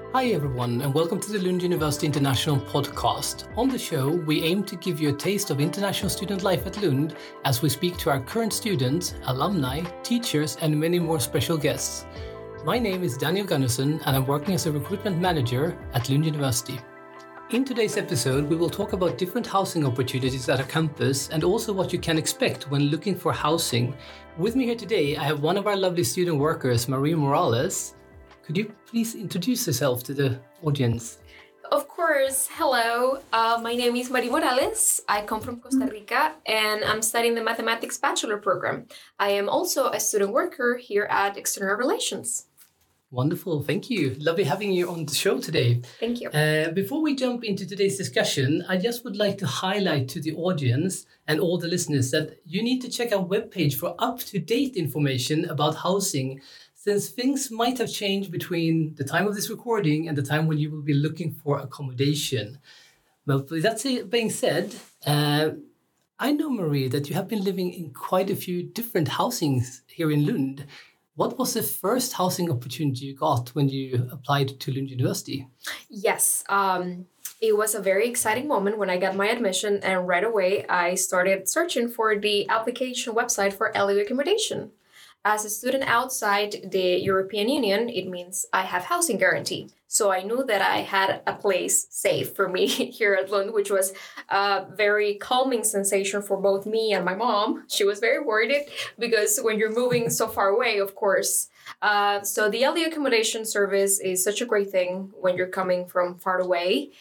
Hi everyone, and welcome to the Lund University International podcast. On the show, we aim to give you a taste of international student life at Lund as we speak to our current students, alumni, teachers, and many more special guests. My name is Daniel Gunnarsson, and I'm working as a recruitment manager at Lund University. In today's episode, we will talk about different housing opportunities at our campus and also what you can expect when looking for housing. With me here today, I have one of our lovely student workers, Maria Morales. Could you please introduce yourself to the audience? Of course. Hello. My name is Maria Morales. I come from Costa Rica and I'm studying the Mathematics Bachelor program. I am also a student worker here at External Relations. Wonderful. Thank you. Lovely having you on the show today. Thank you. Before we jump into today's discussion, I just would like to highlight to the audience and all the listeners that you need to check our webpage for up-to-date information about housing, since things might have changed between the time of this recording and the time when you will be looking for accommodation. But with that being said, I know, Marie, that you have been living in quite a few different housings here in Lund. What was the first housing opportunity you got when you applied to Lund University? Yes, it was a very exciting moment when I got my admission, and right away I started searching for the application website for LU accommodation. As a student outside the European Union, it means I have housing guarantee. So I knew that I had a place safe for me here at Lund, which was a very calming sensation for both me and my mom. She was very worried because when you're moving so far away, of course. So the LU accommodation service is such a great thing when you're coming from far away.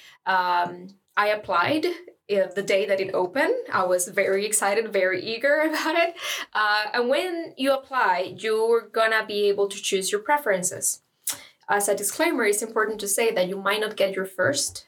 I applied the day that it opened. I was very excited, very eager about it. And when you apply, you're gonna be able to choose your preferences. As a disclaimer, it's important to say that you might not get your first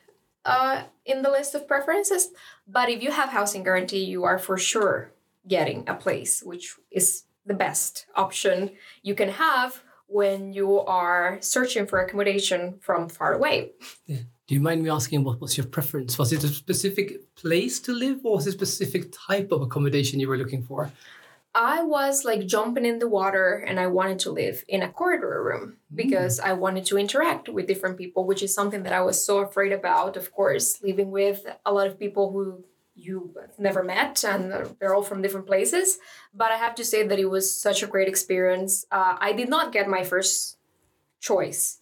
in the list of preferences, but if you have housing guarantee, you are for sure getting a place, which is the best option you can have when you are searching for accommodation from far away. Yeah. Do you mind me asking what was your preference? Was it a specific place to live or was it a specific type of accommodation you were looking for? I was like jumping in the water and I wanted to live in a corridor room because I wanted to interact with different people, which is something that I was so afraid about, of course, living with a lot of people who you never met and they're all from different places. But I have to say that it was such a great experience. I did not get my first choice,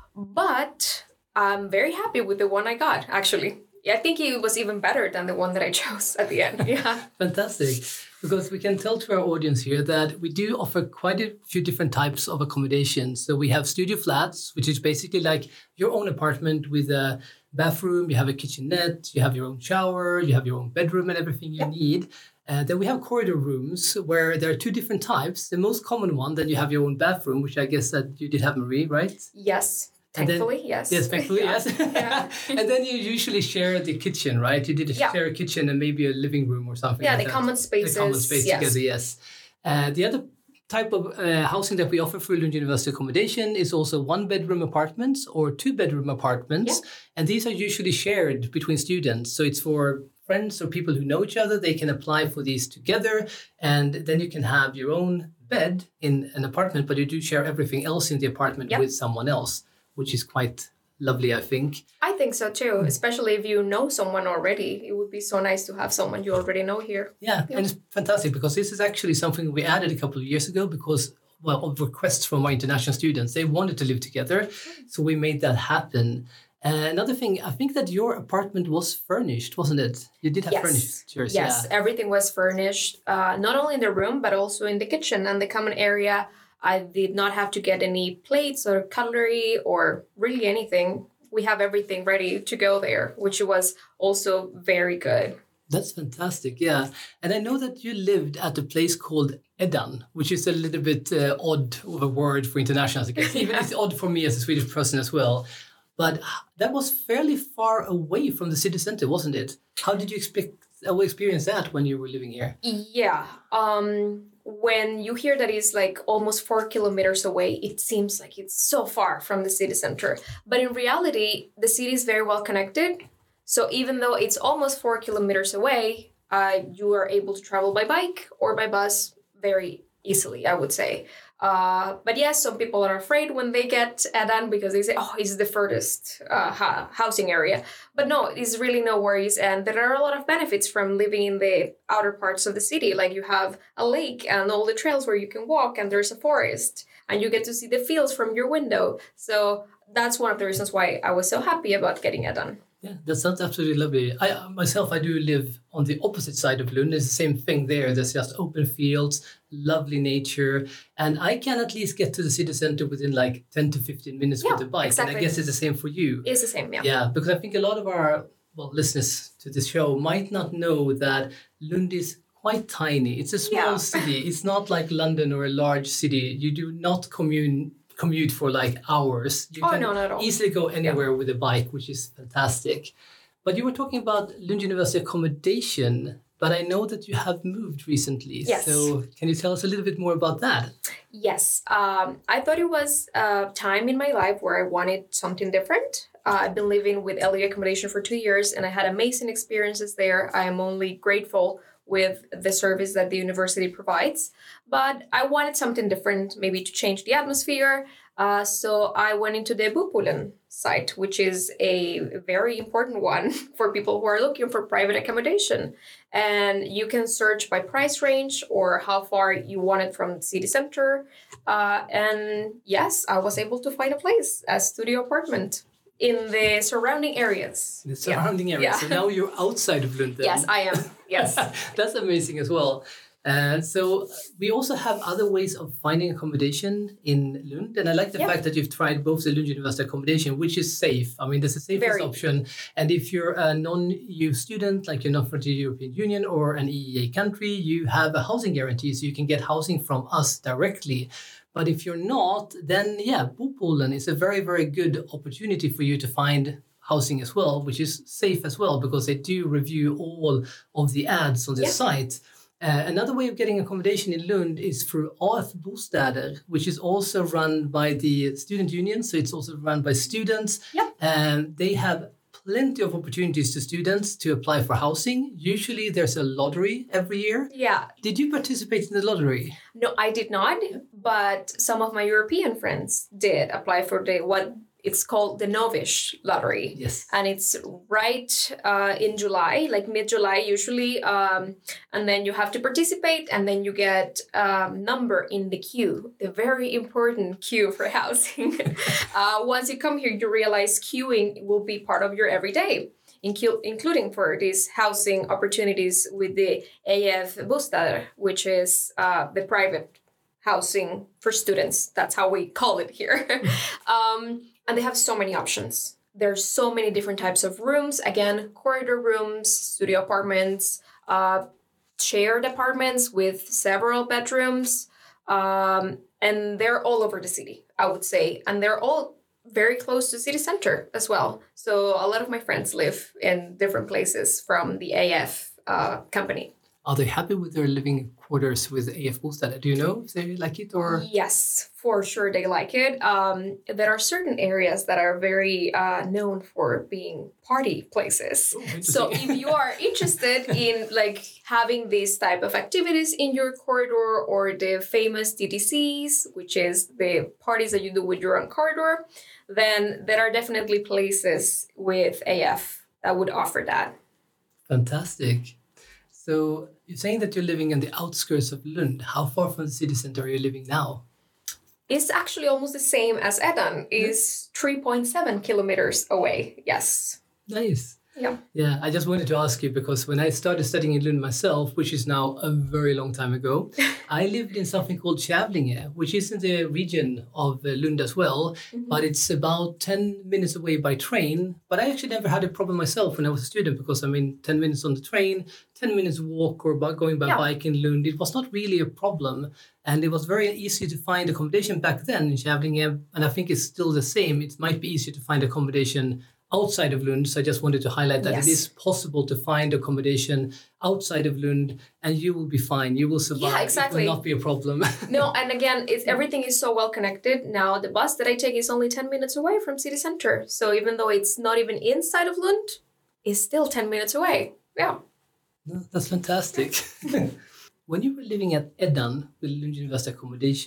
but I'm very happy with the one I got, actually. I think it was even better than the one that I chose at the end. Yeah. Fantastic. Because we can tell to our audience here that we do offer quite a few different types of accommodations. So we have studio flats, which is basically like your own apartment with a bathroom, you have a kitchenette, you have your own shower, you have your own bedroom and everything you need. Then we have corridor rooms where there are two different types. The most common one, then you have your own bathroom, which I guess that you did have, Marie, right? Yes. Thankfully, yes. Yes, thankfully, yes. Yeah. And then you usually share the kitchen, right? You did share a kitchen and maybe a living room or something. Yeah, like the common spaces. The common space together, yes. The other type of housing that we offer through Lund University accommodation is also one-bedroom apartments or two-bedroom apartments. Yeah. And these are usually shared between students. So it's for friends or people who know each other. They can apply for these together. And then you can have your own bed in an apartment, but you do share everything else in the apartment with someone else, which is quite lovely, I think. I think so too, especially if you know someone already. It would be so nice to have someone you already know here. Yeah, and it's fantastic because this is actually something we added a couple of years ago because, of requests from our international students. They wanted to live together, so we made that happen. Another thing, I think that your apartment was furnished, wasn't it? You did have furnitures. Yes, everything was furnished, not only in the room, but also in the kitchen and the common area. I did not have to get any plates or cutlery or really anything. We have everything ready to go there, which was also very good. That's fantastic, yeah. And I know that you lived at a place called Edan, which is a little bit odd of a word for internationals, I guess. Even it's odd for me as a Swedish person as well. But that was fairly far away from the city center, wasn't it? How did you experience that when you were living here? Yeah. When you hear that it's like almost 4 kilometers away, it seems like it's so far from the city center. But in reality, the city is very well connected. So even though it's almost 4 kilometers away, you are able to travel by bike or by bus very easily, I would say. But yes, some people are afraid when they get Edan because they say, oh, it's the furthest housing area. But no, it's really no worries. And there are a lot of benefits from living in the outer parts of the city. Like you have a lake and all the trails where you can walk, and there's a forest, and you get to see the fields from your window. So that's one of the reasons why I was so happy about getting Edan. Yeah, that sounds absolutely lovely. I do live on the opposite side of Lund. It's the same thing there. There's just open fields, lovely nature, and I can at least get to the city center within like 10 to 15 minutes with the bike. Exactly. And I guess it's the same for you. It's the same, yeah. Yeah, because I think a lot of our listeners to this show might not know that Lund is quite tiny. It's a small city. It's not like London or a large city. You do not commute for like hours. You can not at all. Easily go anywhere with a bike, which is fantastic. But you were talking about Lund University accommodation, but I know that you have moved recently. Yes. So can you tell us a little bit more about that? Yes. I thought it was a time in my life where I wanted something different. I've been living with LU accommodation for 2 years, and I had amazing experiences there. I am only grateful with the service that the university provides. But I wanted something different, maybe to change the atmosphere. So I went into the Bopoolen site, which is a very important one for people who are looking for private accommodation. And you can search by price range or how far you want it from the city center. And yes, I was able to find a place, a studio apartment in the surrounding areas. The surrounding areas. Yeah. So now you're outside of Lund then. Yes, I am. Yes. That's amazing as well. So we also have other ways of finding accommodation in Lund. And I like the fact that you've tried both the Lund University accommodation, which is safe. I mean, that's the safest option. And if you're a non-EU student, like you're not from the European Union or an EEA country, you have a housing guarantee. So you can get housing from us directly. But if you're not, then Bopoolen is a very, very good opportunity for you to find housing as well, which is safe as well, because they do review all of the ads on the site. Another way of getting accommodation in Lund is through AF Bostäder, which is also run by the student union. So it's also run by students. And they have plenty of opportunities to students to apply for housing. Usually there's a lottery every year. Yeah. Did you participate in the lottery? No, I did not. But some of my European friends did apply for what it's called the Novish lottery. Yes. And it's right in July, like mid-July usually. And then you have to participate, and then you get number in the queue, the very important queue for housing. Once you come here, you realize queuing will be part of your everyday, including for these housing opportunities with the AF Bostäder, which is the private housing for students. That's how we call it here. And they have so many options. There's so many different types of rooms. Again, corridor rooms, studio apartments, shared apartments with several bedrooms. And they're all over the city, I would say. And they're all very close to city center as well. So a lot of my friends live in different places from the AF company. Are they happy with their living quarters with AF Bostäder? Do you know if they like it or? Yes, for sure they like it. There are certain areas that are very known for being party places. Oh, so if you are interested in like having these type of activities in your corridor, or the famous TTCs, which is the parties that you do with your own corridor, then there are definitely places with AF that would offer that. Fantastic. So you're saying that you're living in the outskirts of Lund. How far from the city center are you living now? It's actually almost the same as Edan. It's 3.7 kilometers away. Yes. Nice. Yeah. Yeah, I just wanted to ask you because when I started studying in Lund myself, which is now a very long time ago, I lived in something called Kävlinge, which is in the region of Lund as well, but it's about 10 minutes away by train. But I actually never had a problem myself when I was a student because, 10 minutes on the train, 10 minutes walk or going by bike in Lund, it was not really a problem. And it was very easy to find accommodation back then in Kävlinge, and I think it's still the same. It might be easier to find accommodation outside of Lund. So I just wanted to highlight that it is possible to find accommodation outside of Lund and you will be fine. You will survive. Yeah, exactly. It will not be a problem. No, and again, everything is so well connected. Now the bus that I take is only 10 minutes away from city center. So even though it's not even inside of Lund, it's still 10 minutes away. Yeah. No, that's fantastic. When you were living at Edan with Lund University accommodation,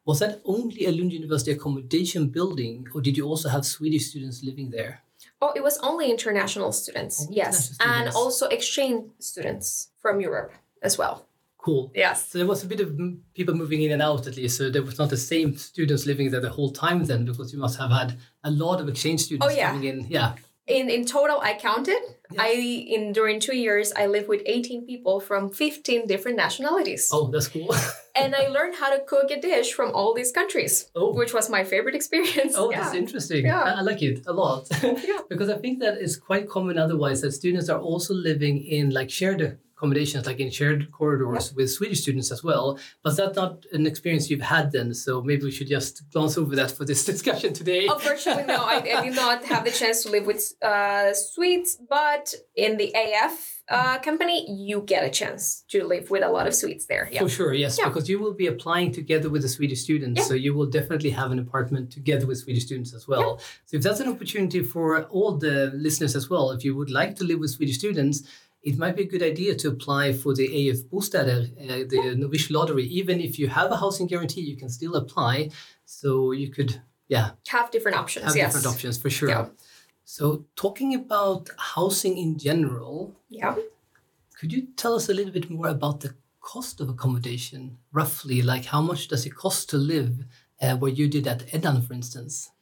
Was that only a Lund University accommodation building, or did you also have Swedish students living there? Oh, it was only international students, yes. And also exchange students from Europe as well. Cool. Yes. So there was a bit of people moving in and out at least. So there was not the same students living there the whole time then, because you must have had a lot of exchange students coming in. Yeah. In total, I counted. Yeah. During 2 years, I lived with 18 people from 15 different nationalities. Oh, that's cool. And I learned how to cook a dish from all these countries, which was my favorite experience. Oh, that's interesting. Yeah. I like it a lot. Because I think that is quite common otherwise, that students are also living in like shared accommodations, like in shared corridors with Swedish students as well. But that's not an experience you've had then. So maybe we should just glance over that for this discussion today. Unfortunately, no, I did not have the chance to live with Swedes, but in the AF company, you get a chance to live with a lot of Swedes there. Yeah. For sure, yes, because you will be applying together with the Swedish students. Yeah. So you will definitely have an apartment together with Swedish students as well. Yeah. So if that's an opportunity for all the listeners as well, if you would like to live with Swedish students, it might be a good idea to apply for the AF Bostäder, the Novish lottery. Even if you have a housing guarantee, you can still apply. So you could, have different options. Have different options for sure. Yeah. So talking about housing in general, could you tell us a little bit more about the cost of accommodation, roughly? Like how much does it cost to live where you did at Eddan, for instance?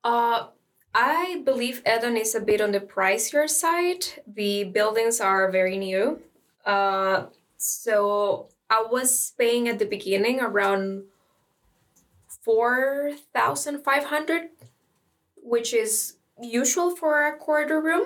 I believe Eddan is a bit on the pricier side. The buildings are very new. So I was paying at the beginning around 4,500, which is usual for a corridor room.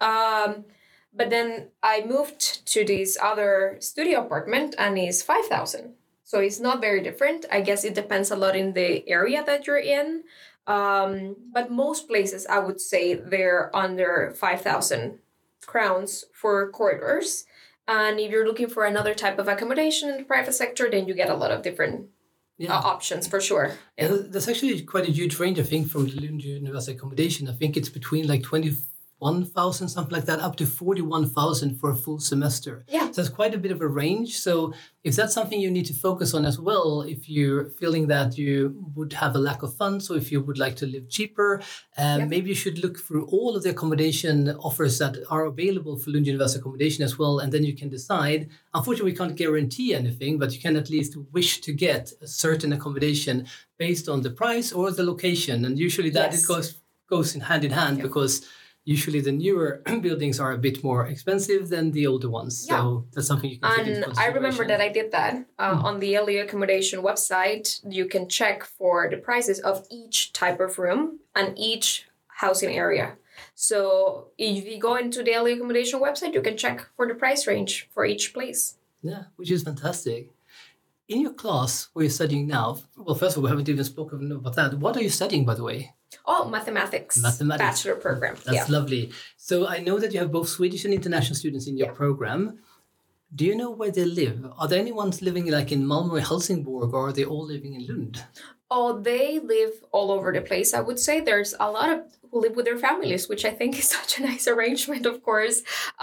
But then I moved to this other studio apartment and it's 5,000. So it's not very different. I guess it depends a lot in the area that you're in. But most places, I would say, they're under 5,000 crowns for corridors. And if you're looking for another type of accommodation in the private sector, then you get a lot of different options for sure. Yeah, there's actually quite a huge range, I think, from the Lund University accommodation. I think it's between like 21,000, something like that, up to 41,000 for a full semester. Yeah. So it's quite a bit of a range. So if that's something you need to focus on as well, if you're feeling that you would have a lack of funds, or if you would like to live cheaper, maybe you should look through all of the accommodation offers that are available for Lund University accommodation as well. And then you can decide. Unfortunately, we can't guarantee anything, but you can at least wish to get a certain accommodation based on the price or the location. And usually that it goes in hand because usually the newer buildings are a bit more expensive than the older ones. Yeah. So that's something you can take into consideration. I remember that I did that on the LU accommodation website. You can check for the prices of each type of room and each housing area. So if you go into the LU accommodation website, you can check for the price range for each place. Yeah, which is fantastic. In your class where you're studying now, well, first of all, we haven't even spoken about that. What are you studying, by the way? Oh, mathematics. Bachelor program. That's lovely. So I know that you have both Swedish and international students in your program. Do you know where they live? Are there anyone living like in Malmö or Helsingborg, or are they all living in Lund? Oh, they live all over the place. I would say there's a lot of who live with their families, which I think is such a nice arrangement, of course.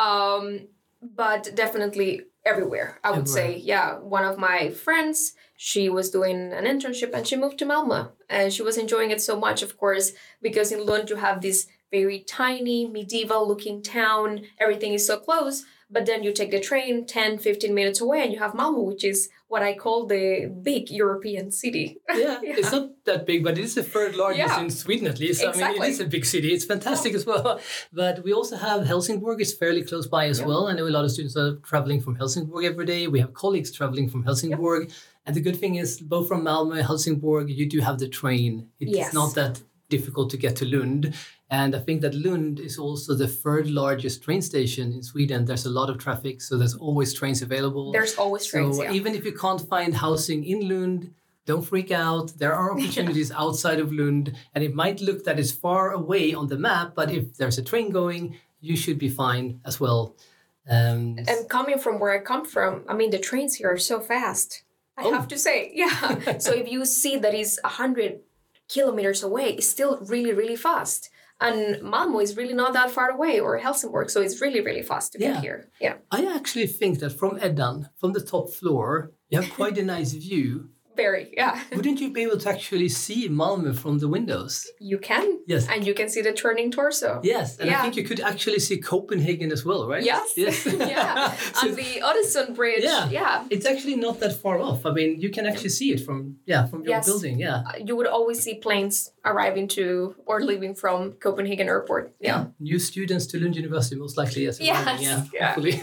But definitely everywhere, I would say. Yeah, one of my friends, she was doing an internship and she moved to Malmö. And she was enjoying it so much, of course, because in Lund you have this very tiny, medieval-looking town. Everything is so close. But then you take the train 10, 15 minutes away and you have Malmö, which is what I call the big European city. Yeah, it's not that big, but it is the third largest in Sweden at least. Exactly. I mean, it is a big city. It's fantastic as well. But we also have Helsingborg. It's fairly close by as well. I know a lot of students are traveling from Helsingborg every day. We have colleagues traveling from Helsingborg. And the good thing is, both from Malmö and Helsingborg, you do have the train. It's not that difficult to get to Lund. And I think that Lund is also the third largest train station in Sweden. There's a lot of traffic, so there's always trains available. There's always trains, So even if you can't find housing in Lund, don't freak out. There are opportunities outside of Lund. And it might look that it's far away on the map, but if there's a train going, you should be fine as well. And coming from where I come from, I mean, the trains here are so fast. I have to say, So if you see that it's 100 kilometers away, it's still really, really fast. And Malmö is really not that far away, or Helsingborg, so it's really, really fast to get here. Yeah, I actually think that from Eddan, from the top floor, you have quite a nice view Very, yeah. Wouldn't you be able to actually see Malmö from the windows? You can. Yes. And you can see the turning torso. Yes, and I think you could actually see Copenhagen as well, right? Yes. Yeah. So, On the Oddesund Bridge. Yeah. It's actually not that far off. I mean, you can actually see it from your building. Yeah. You would always see planes arriving to or leaving from Copenhagen Airport. Yeah. New students to Lund University, most likely. Yes. Hopefully.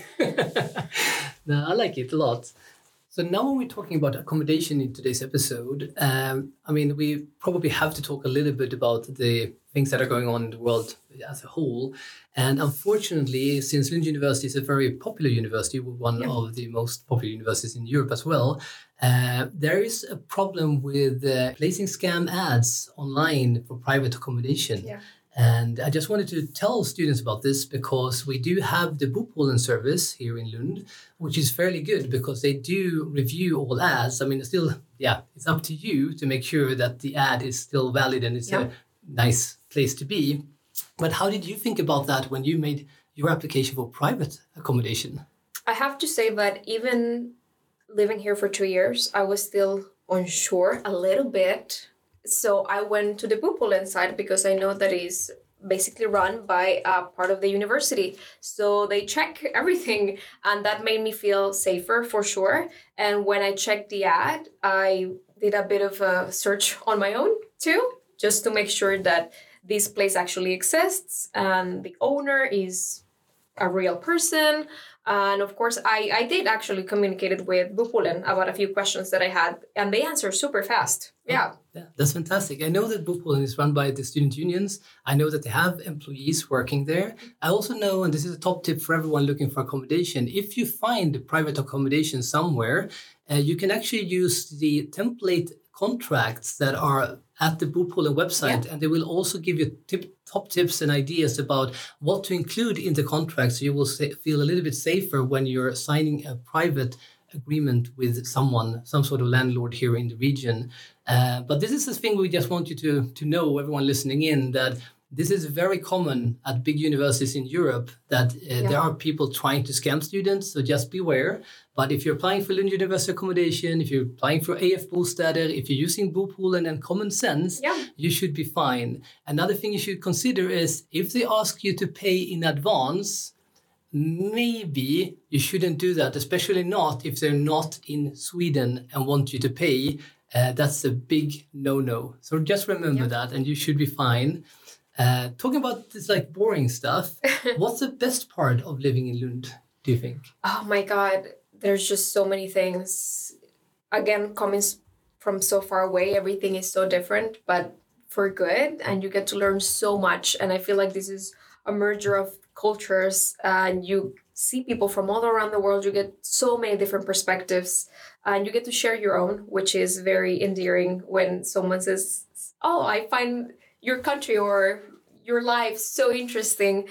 No, I like it a lot. So now when we're talking about accommodation in today's episode, I mean, we probably have to talk a little bit about the things that are going on in the world as a whole. And unfortunately, since Lund University is a very popular university, one of the most popular universities in Europe as well, there is a problem with placing scam ads online for private accommodation. Yeah. And I just wanted to tell students about this because we do have the Bopoolen service here in Lund, which is fairly good because they do review all ads. I mean, it's up to you to make sure that the ad is still valid and it's a nice place to be. But how did you think about that when you made your application for private accommodation? I have to say that even living here for 2 years, I was still unsure a little bit. So I went to the Bopoolen side because I know that is basically run by a part of the university. So they check everything and that made me feel safer for sure. And when I checked the ad, I did a bit of a search on my own too, just to make sure that this place actually exists and the owner is a real person. And of course, I did actually communicate with Bopoolen about a few questions that I had, and they answer super fast. Yeah. Yeah, that's fantastic. I know that Bopoolen is run by the student unions. I know that they have employees working there. I also know, and this is a top tip for everyone looking for accommodation, if you find private accommodation somewhere, you can actually use the template contracts that are at the Bopoolen website, and they will also give you top tips and ideas about what to include in the contract, so you will feel a little bit safer when you're signing a private agreement with some sort of landlord here in the region. But this is the thing we just want you to know, everyone listening in, that this is very common at big universities in Europe, that there are people trying to scam students, so just beware. But if you're applying for Lund University accommodation, if you're applying for AF Bostäder, if you're using Bopoolen and common sense, you should be fine. Another thing you should consider is if they ask you to pay in advance, maybe you shouldn't do that, especially not if they're not in Sweden and want you to pay. That's a big no-no. So just remember that, and you should be fine. Talking about this like boring stuff, what's the best part of living in Lund, do you think? Oh my God, there's just so many things. Again, coming from so far away, everything is so different, but for good, and you get to learn so much. And I feel like this is a merger of cultures, and you see people from all around the world. You get so many different perspectives, and you get to share your own, which is very endearing when someone says, "Oh, I find your country or your life so interesting."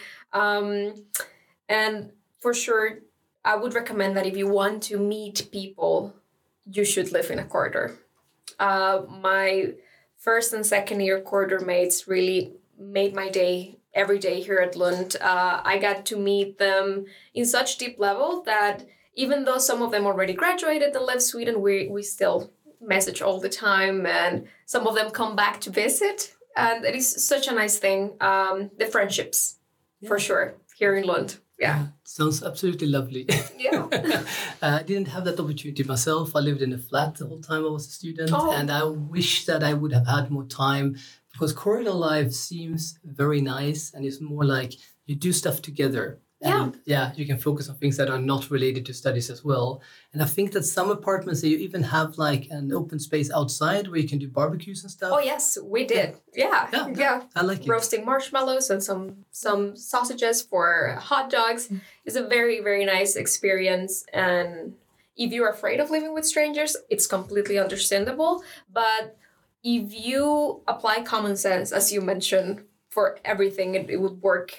And for sure, I would recommend that if you want to meet people, you should live in a corridor. My first and second year corridor mates really made my day every day here at Lund. I got to meet them in such deep level that even though some of them already graduated and left Sweden, we still message all the time, and some of them come back to visit. And it is such a nice thing. The friendships, for sure, here in Lund. Yeah. Sounds absolutely lovely. Yeah. I didn't have that opportunity myself. I lived in a flat the whole time I was a student, and I wish that I would have had more time, because corridor life seems very nice, and it's more like you do stuff together. And you can focus on things that are not related to studies as well. And I think that some apartments, you even have like an open space outside where you can do barbecues and stuff. Oh, yes, we did. Yeah. I like it. Roasting marshmallows and some sausages for hot dogs is a very, very nice experience. And if you're afraid of living with strangers, it's completely understandable. But if you apply common sense, as you mentioned, for everything, it would work.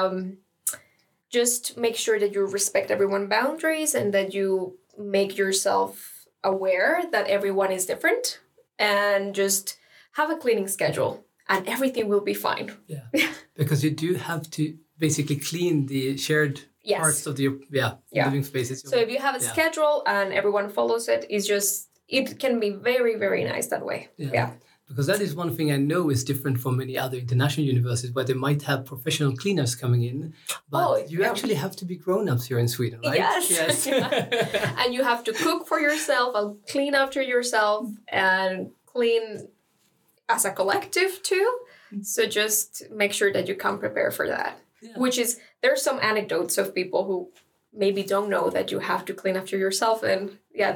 Just make sure that you respect everyone's boundaries and that you make yourself aware that everyone is different, and just have a cleaning schedule and everything will be fine. Yeah, because you do have to basically clean the shared parts of the living spaces. So if you have a schedule and everyone follows it, it's just it can be very, very nice that way. Yeah. Because that is one thing I know is different from many other international universities where they might have professional cleaners coming in, but you actually have to be grown-ups here in Sweden, right? Yes. And you have to cook for yourself and clean after yourself and clean as a collective too. So just make sure that you come prepared for that. Yeah. Which is, there's some anecdotes of people who maybe don't know that you have to clean after yourself, and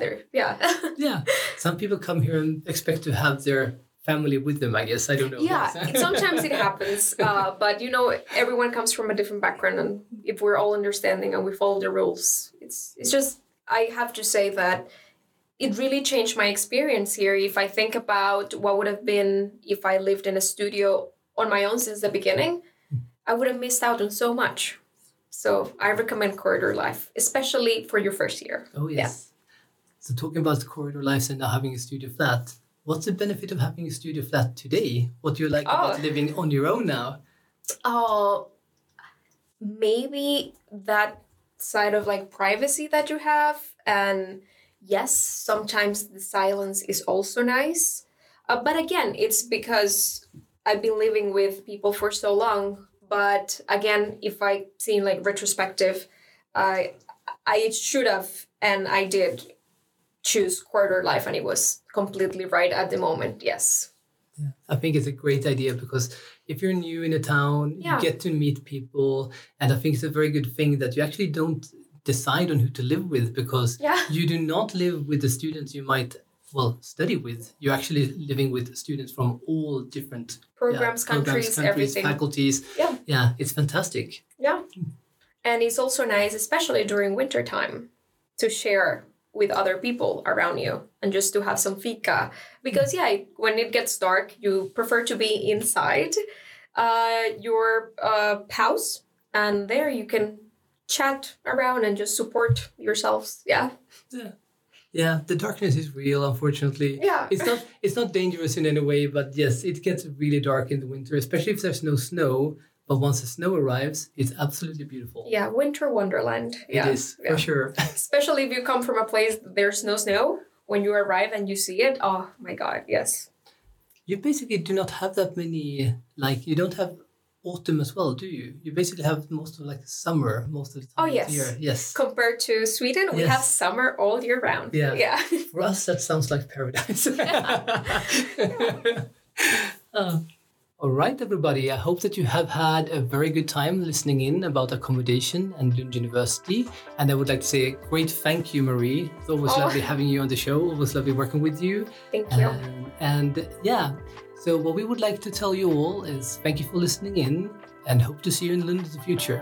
some people come here and expect to have their family with them, I guess. I don't know. Yeah, sometimes it happens. But, everyone comes from a different background. And if we're all understanding and we follow the rules, it's just, I have to say that it really changed my experience here. If I think about what would have been if I lived in a studio on my own since the beginning, I would have missed out on so much. So I recommend Corridor Life, especially for your first year. Oh, yes. Yeah. So talking about Corridor Life and now having a studio flat, what's the benefit of having a studio flat today? What do you like about living on your own now? Maybe that side of like privacy that you have. And yes, sometimes the silence is also nice. But again, it's because I've been living with people for so long. But again, if I see like retrospective, I should have, and I did choose Corridor Life, and it was completely right at the moment. Yes. Yeah, I think it's a great idea because if you're new in a town, you get to meet people. And I think it's a very good thing that you actually don't decide on who to live with, because you do not live with the students you might study with. You're actually living with students from all different programs, countries, everything. Faculties. Yeah, it's fantastic. Yeah. And it's also nice, especially during winter time, to share with other people around you and just to have some fika. Because, when it gets dark, you prefer to be inside your house, and there you can chat around and just support yourselves. Yeah. Yeah, the darkness is real, unfortunately. Yeah. It's not dangerous in any way, but yes, it gets really dark in the winter, especially if there's no snow. But once the snow arrives, it's absolutely beautiful. Yeah, winter wonderland. It is, for sure. Especially if you come from a place there's no snow. When you arrive and you see it, oh my God, yes. You basically do not have that many, you don't have autumn as well, do you? You basically have most of summer most of the time. Oh, yes. Year. Yes. Compared to Sweden, we have summer all year round. Yeah. For us, that sounds like paradise. All right, everybody. I hope that you have had a very good time listening in about accommodation and Lund University. And I would like to say a great thank you, Marie. It's always lovely having you on the show. Always lovely working with you. Thank you. So what we would like to tell you all is thank you for listening in and hope to see you in Lund in the future.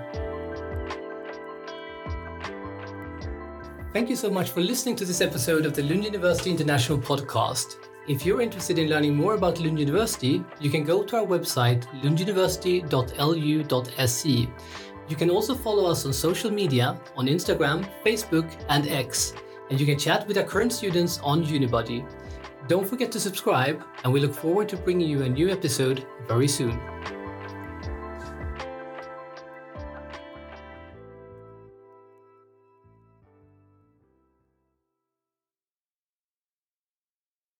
Thank you so much for listening to this episode of the Lund University International Podcast. If you're interested in learning more about Lund University, you can go to our website, lunduniversity.lu.se. You can also follow us on social media, on Instagram, Facebook, and X. And you can chat with our current students on Unibody. Don't forget to subscribe, and we look forward to bringing you a new episode very soon.